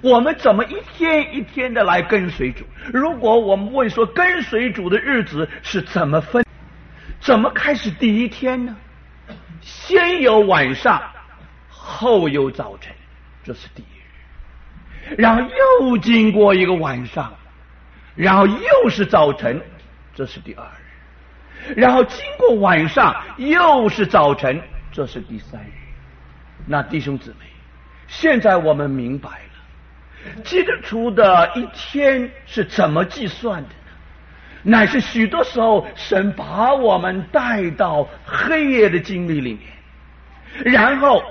我们怎么一天一天的来跟随主？如果我们问说跟随主的日子是怎么分，怎么开始第一天呢？先有晚上，后有早晨，这是第一日，然后又经过一个晚上，然后又是早晨，这是第二日，然后经过晚上又是早晨，这是第三日。那弟兄姊妹，现在我们明白了基督徒的一天是怎么计算的呢？乃是许多时候神把我们带到黑夜的经历里面，然后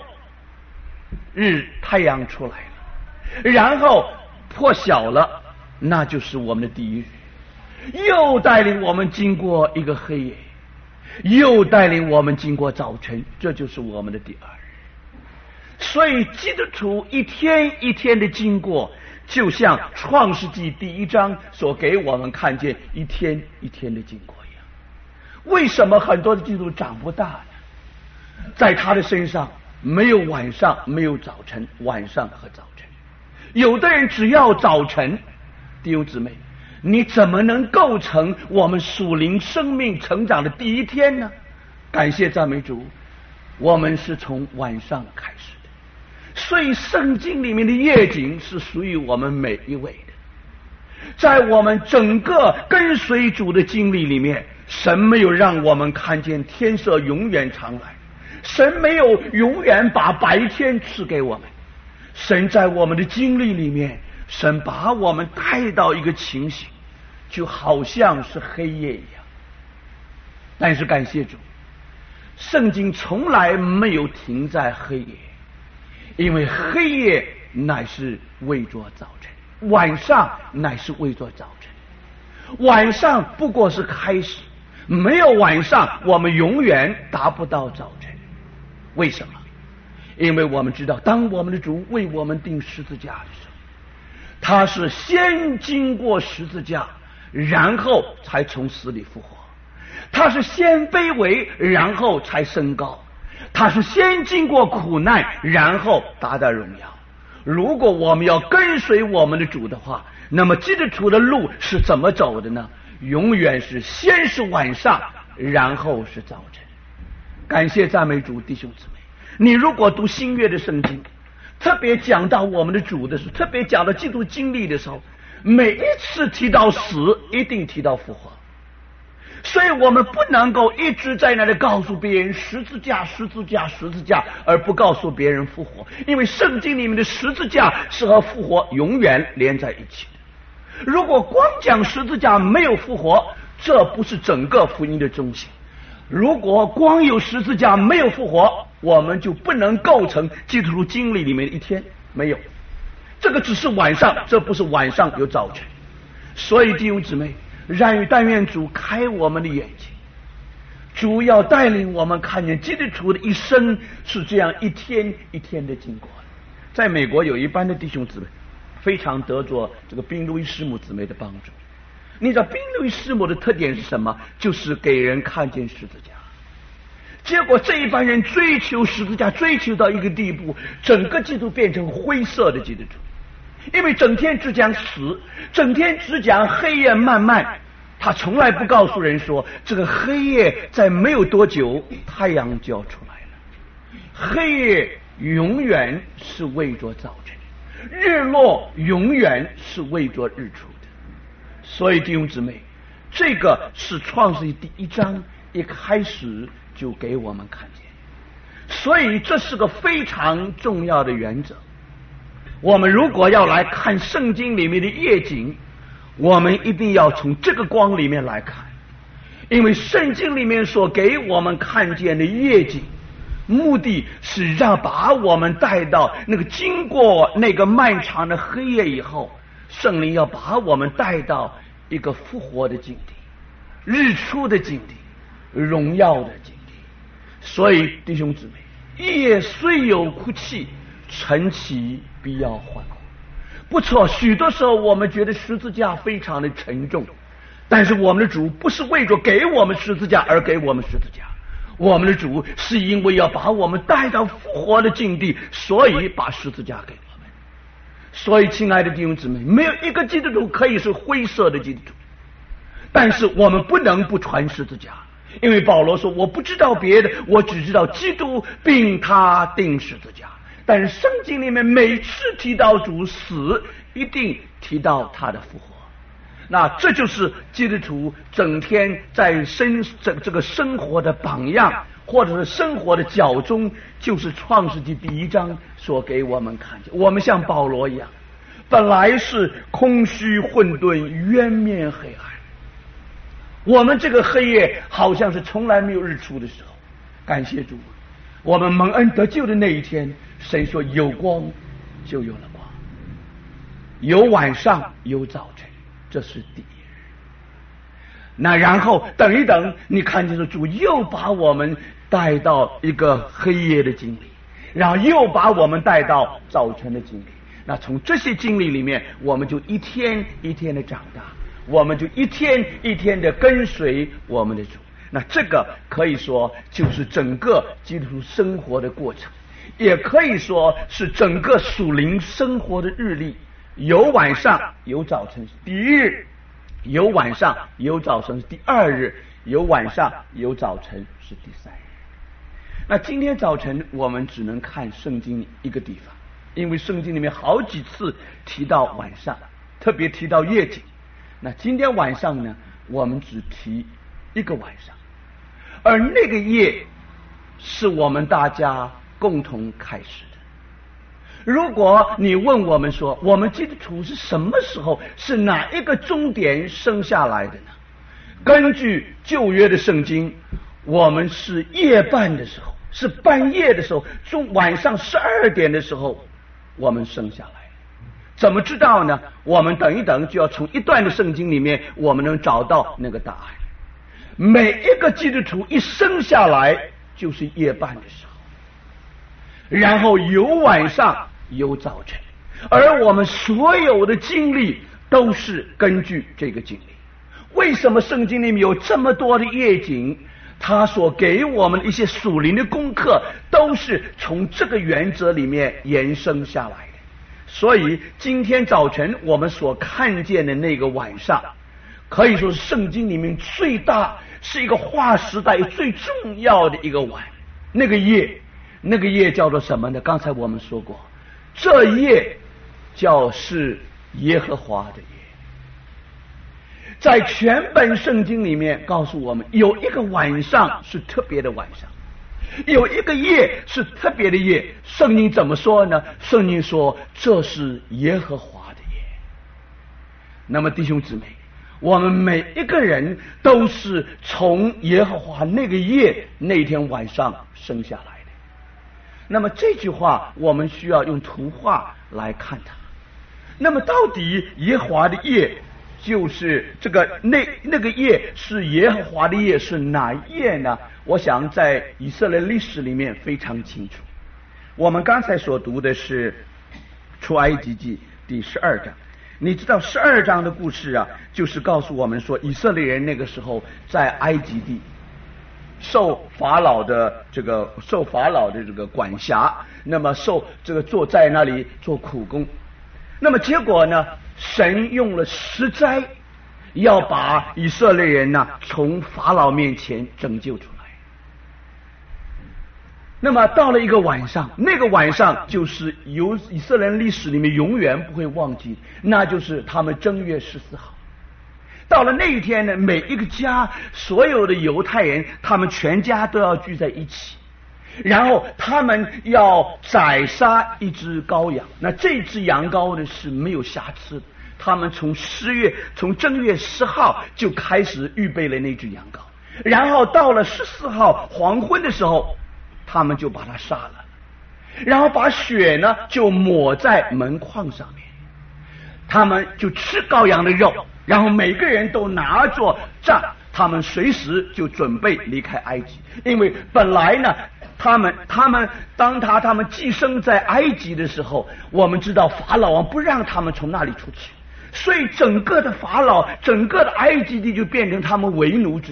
太阳出来了，然后破晓了，那就是我们的第一日，又带领我们经过一个黑夜，又带领我们经过早晨，这就是我们的第二日。所以基督徒一天一天的经过，就像创世纪第1章所给我们看见一天一天的经过一样。为什么很多的基督徒长不大呢？在他的身上没有晚上，没有早晨，晚上和早晨。有的人只要早晨，弟兄姊妹，你怎么能构成我们属灵生命成长的第一天呢？感谢赞美主，我们是从晚上开始的。所以圣经里面的夜景是属于我们每一位的。在我们整个跟随主的经历里面，神没有让我们看见天色永远常蓝，神没有永远把白天赐给我们，神在我们的经历里面，神把我们带到一个情形，就好像是黑夜一样。但是感谢主，圣经从来没有停在黑夜，因为黑夜乃是为着早晨，晚上乃是为着早晨。晚上不过是开始，没有晚上，我们永远达不到早晨。为什么？因为我们知道，当我们的主为我们钉十字架的时候，他是先经过十字架，然后才从死里复活。他是先卑微，然后才升高。他是先经过苦难，然后达到荣耀。如果我们要跟随我们的主的话，那么基督徒的路是怎么走的呢？永远是先是晚上，然后是早晨。感谢赞美主，弟兄姊妹，你如果读新约的圣经，特别讲到我们的主的时候，特别讲到基督经历的时候，每一次提到死，一定提到复活。所以我们不能够一直在那里告诉别人十字架十字架十字架，而不告诉别人复活，因为圣经里面的十字架是和复活永远连在一起的。如果光讲十字架没有复活，这不是整个福音的中心。如果光有十字架没有复活，我们就不能构成基督徒经历里面的一天，没有。这个只是晚上，这不是晚上有早晨。所以弟兄姊妹，但愿主开我们的眼睛，主要带领我们看见基督徒的一生是这样一天一天的经过。在美国有一班的弟兄姊妹非常得着这个宾路易师母姊妹的帮助。你知道宾路易师母的特点是什么？就是给人看见十字架。结果这一班人追求十字架，追求到一个地步，整个基督变成灰色的基督徒。因为整天只讲死，整天只讲黑夜漫漫，他从来不告诉人说，这个黑夜在没有多久太阳就要出来了。黑夜永远是为着早晨，日落永远是为着日出的。所以弟兄姊妹，这个是创世记第1章一开始就给我们看见，所以这是个非常重要的原则。我们如果要来看圣经里面的夜景，我们一定要从这个光里面来看，因为圣经里面所给我们看见的夜景，目的是把我们带到那个经过那个漫长的黑夜以后，圣灵要把我们带到一个复活的境地，日出的境地，荣耀的境地。所以弟兄姊妹，夜虽有哭泣，晨起必要欢呼。不错，许多时候我们觉得十字架非常的沉重，但是我们的主不是为着给我们十字架而给我们十字架，我们的主是因为要把我们带到复活的境地，所以把十字架给我们。 所以，亲爱的弟兄姊妹，没有一个基督徒可以是灰色的基督徒。但是我们不能不传十字架，因为保罗说：“我不知道别的，我只知道基督并他钉十字架。”但是圣经里面每次提到主死，一定提到他的复活。那这就是基督徒整天在这个生活的榜样，或者是生活的脚中，就是创世纪第1章所给我们看见。我们像保罗一样，本来是空虚混沌、渊面黑暗。我们这个黑夜好像是从来没有日出的时候。感谢主，我们蒙恩得救的那一天，神说有光就有了光，有晚上有早晨，这是第一日。那然后等一等，你看见主又把我们带到一个黑夜的经历，然后又把我们带到早晨的经历。那从这些经历里面，我们就一天一天的长大，我们就一天一天的跟随我们的主。那这个可以说就是整个基督徒生活的过程，也可以说是整个属灵生活的日历。有晚上有早晨是第一日，有晚上有早晨是第2日，有晚上有早晨是第3日。那今天早晨我们只能看圣经一个地方，因为圣经里面好几次提到晚上，特别提到夜景。那今天晚上呢，我们只提一个晚上，而那个夜是我们大家共同开始的。如果你问我们说，我们基督徒是什么时候，是哪一个终点生下来的呢？根据旧约的圣经，我们是夜半的时候，是半夜的时候，晚上12点的时候，我们生下来。怎么知道呢？我们等一等，就要从一段的圣经里面，我们能找到那个答案。每一个基督徒一生下来就是夜半的时候，然后有晚上有早晨，而我们所有的经历都是根据这个经历。为什么圣经里面有这么多的夜景？他所给我们的一些属灵的功课，都是从这个原则里面延伸下来的。所以今天早晨我们所看见的那个晚上，可以说是圣经里面最大，是一个划时代最重要的一个晚。那个夜叫做什么呢？刚才我们说过，这夜叫是耶和华的夜。在全本圣经里面告诉我们，有一个晚上是特别的晚上，有一个夜是特别的夜。圣经怎么说呢？圣经说这是耶和华的夜。那么弟兄姊妹，我们每一个人都是从耶和华那个夜那天晚上生下来的。那么这句话我们需要用图画来看它。那么到底耶和华的夜就是这个那个夜是耶和华的夜，是哪夜呢？我想在以色列历史里面非常清楚。我们刚才所读的是出埃及记第12章。你知道12章的故事啊，就是告诉我们说，以色列人那个时候在埃及地受法老的这个管辖，那么坐在那里做苦工。那么结果呢，神用了10灾，要把以色列人呢从法老面前拯救出来。那么到了一个晚上，那个晚上就是由以色列人历史里面永远不会忘记，那就是他们正月14号。到了那一天呢，每一个家，所有的犹太人，他们全家都要聚在一起，然后他们要宰杀一只羔羊。那这只羊羔呢是没有瑕疵的，他们从正月10号就开始预备了那只羊羔，然后到了14号黄昏的时候，他们就把它杀了，然后把血呢就抹在门框上面，他们就吃羔羊的肉，然后每个人都拿着杖，他们随时就准备离开埃及。因为本来呢他们寄生在埃及的时候，我们知道法老王不让他们从那里出去，所以整个的法老，整个的埃及地就变成他们为奴之地。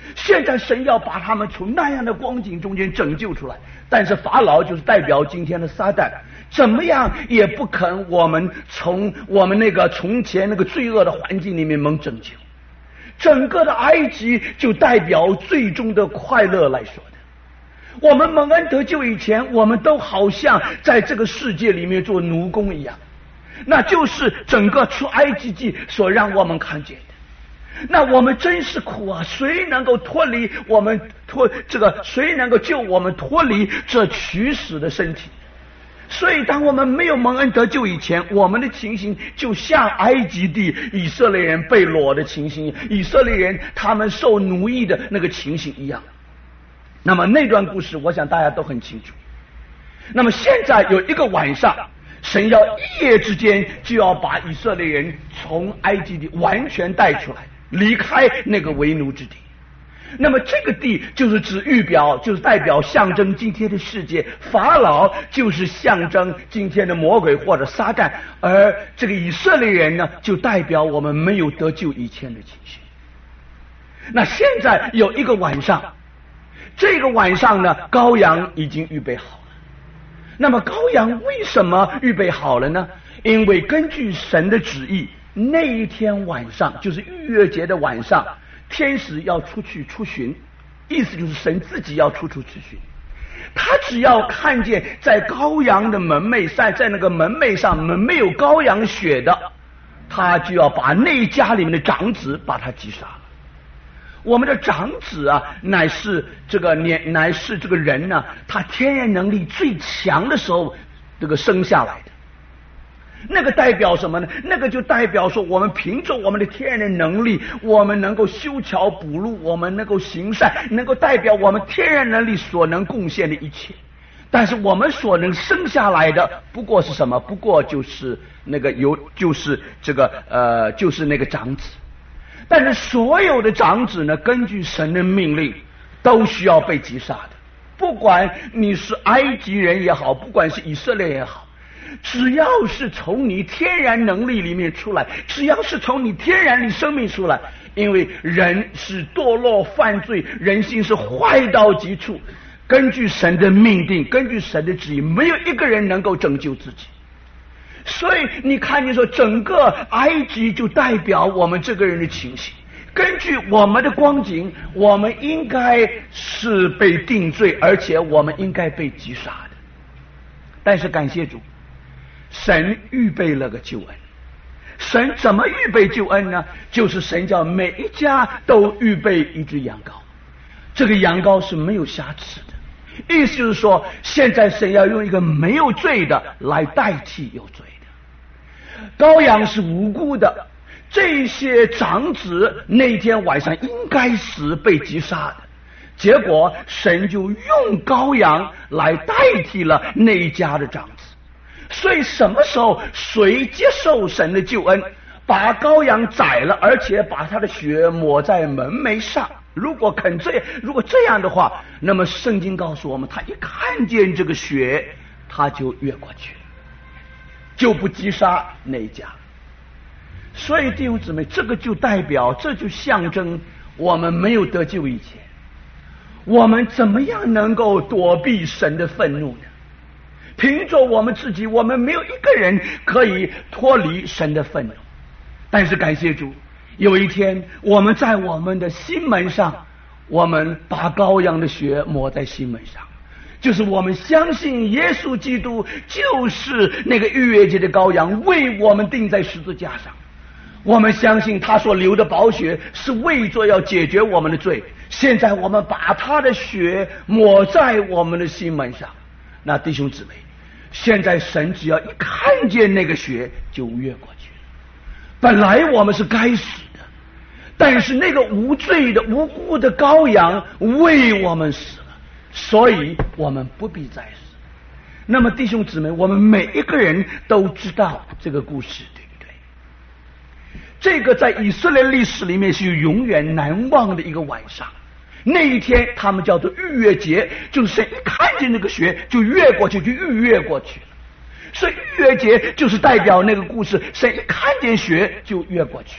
现在神要把他们从那样的光景中间拯救出来，但是法老就是代表今天的撒旦，怎么样也不肯我们从我们那个从前那个罪恶的环境里面蒙拯救。整个的埃及就代表最终的快乐来说的。我们蒙恩得救以前，我们都好像在这个世界里面做奴工一样，那就是整个出埃及记所让我们看见的。那我们真是苦啊！谁能够脱离我们谁能够救我们脱离这取死的身体？所以当我们没有蒙恩得救以前，我们的情形就像埃及地以色列人被掳的情形，以色列人他们受奴役的那个情形一样。那么那段故事我想大家都很清楚。那么现在有一个晚上，神要一夜之间就要把以色列人从埃及地完全带出来，离开那个为奴之地。那么这个地就是指预表，就是代表象征今天的世界，法老就是象征今天的魔鬼或者撒旦，而这个以色列人呢，就代表我们没有得救以前的情形。那现在有一个晚上，这个晚上呢，羔羊已经预备好了。那么羔羊为什么预备好了呢？因为根据神的旨意，那一天晚上就是逾越节的晚上，天使要出去出巡，意思就是神自己要出去巡。他只要看见在羔羊的门楣上，在那个门楣上没有羔羊血的，他就要把那家里面的长子把他击杀了。我们的长子啊，乃是这个人呢，他天然能力最强的时候这个生下来的。那个代表什么呢？那个就代表说，我们凭着我们的天然的能力，我们能够修桥补路，我们能够行善，能够代表我们天然能力所能贡献的一切。但是我们所能生下来的，不过是什么？不过就是那个就是那个长子。但是所有的长子呢，根据神的命令，都需要被击杀的。不管你是埃及人也好，不管是以色列也好。只要是从你天然能力里面出来，只要是从你天然的生命出来，因为人是堕落犯罪，人性是坏到极处，根据神的命定，根据神的旨意，没有一个人能够拯救自己。所以你看见说，整个埃及就代表我们这个人的情形。根据我们的光景，我们应该是被定罪，而且我们应该被击杀的。但是感谢主，神预备了个救恩。神怎么预备救恩呢？就是神叫每一家都预备一只羊羔，这个羊羔是没有瑕疵的。意思就是说，现在神要用一个没有罪的来代替有罪的。羔羊是无辜的，这些长子那天晚上应该死，被击杀的，结果神就用羔羊来代替了那一家的长子。所以什么时候谁接受神的救恩，把羔羊宰了，而且把他的血抹在门楣上，如果这样的话，那么圣经告诉我们，他一看见这个血，他就越过去了，就不击杀那一家。所以弟兄姊妹，这个就代表，这就象征我们没有得救以前，我们怎么样能够躲避神的愤怒呢？凭着我们自己，我们没有一个人可以脱离神的愤怒。但是感谢主，有一天我们在我们的心门上，我们把羔羊的血抹在心门上，就是我们相信耶稣基督就是那个逾越节的羔羊，为我们钉在十字架上。我们相信他所流的宝血是为着要解决我们的罪。现在我们把他的血抹在我们的心门上。那弟兄姊妹，现在神只要一看见那个血就越过去了。本来我们是该死的，但是那个无罪的无辜的羔羊为我们死了，所以我们不必再死。那么弟兄姊妹，我们每一个人都知道这个故事，对不对？这个在以色列历史里面是永远难忘的一个晚上。那一天他们叫做逾越节，就是神一看见那个血就越过去，就逾越过去了。所以逾越节就是代表那个故事，神一看见血就越过去。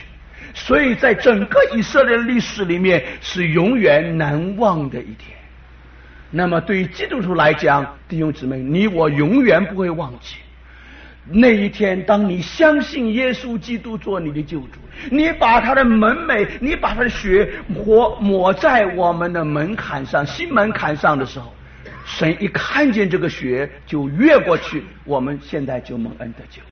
所以在整个以色列历史里面是永远难忘的一天。那么对于基督徒来讲，弟兄姊妹，你我永远不会忘记那一天，当你相信耶稣基督做你的救主，你把他的门楣，你把他的血抹在我们的门槛上，心门槛上的时候，神一看见这个血就越过去，我们现在就蒙恩得救。